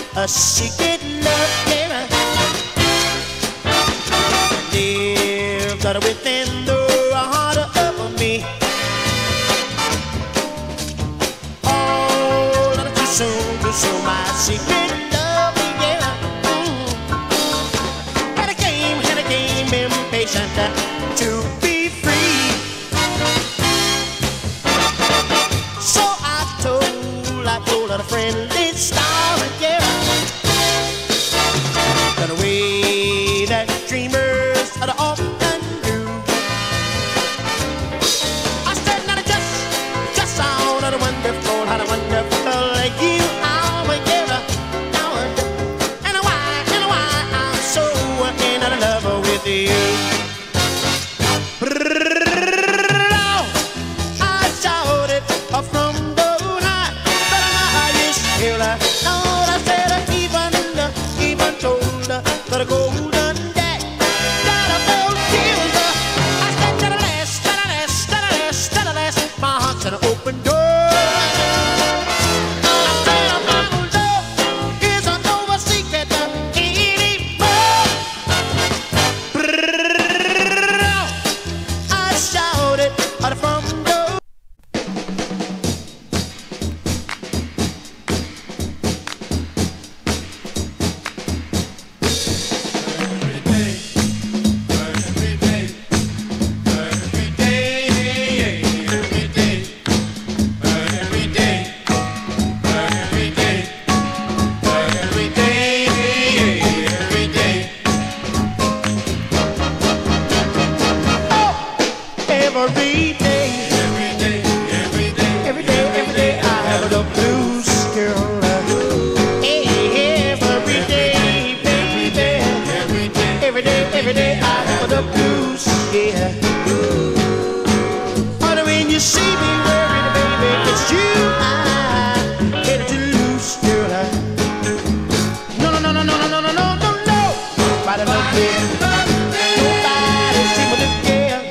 a secret love, yeah. Lived within the heart of me. Oh, not too soon to show my secret love, yeah. And I came impatient to be free. So I told a friendly star, yeah, the way that dreamers are often do. I said, not just how wonderful you are, yeah. And why I'm so in love with you. I shouted from the high, but I just feel like, Lord, I said, even told the golden gate that I felt tears. I said, to the last, my heart's an open door. I said, my love isn't no secret anymore. I shouted from the every day I have the blues, girl. Every day I have the blues, yeah. But when you see me worried, baby, it's you I get to lose, girl. No. Nobody love me. Nobody see me look, yeah.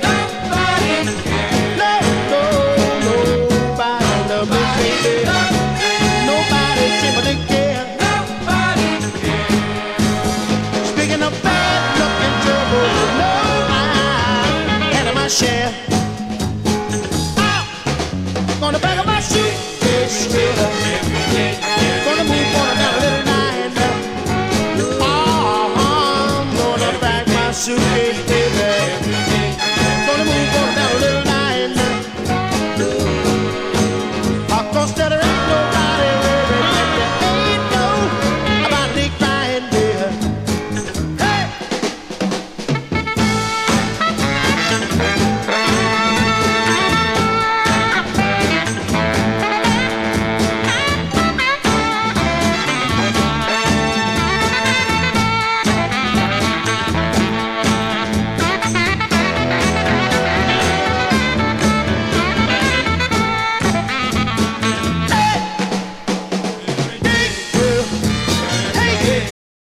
Nobody love me, baby. Nobody see me look, yeah. Speaking of bad luck and trouble, no, I had my share. Gonna pack up my suitcase, yeah. Gonna move on.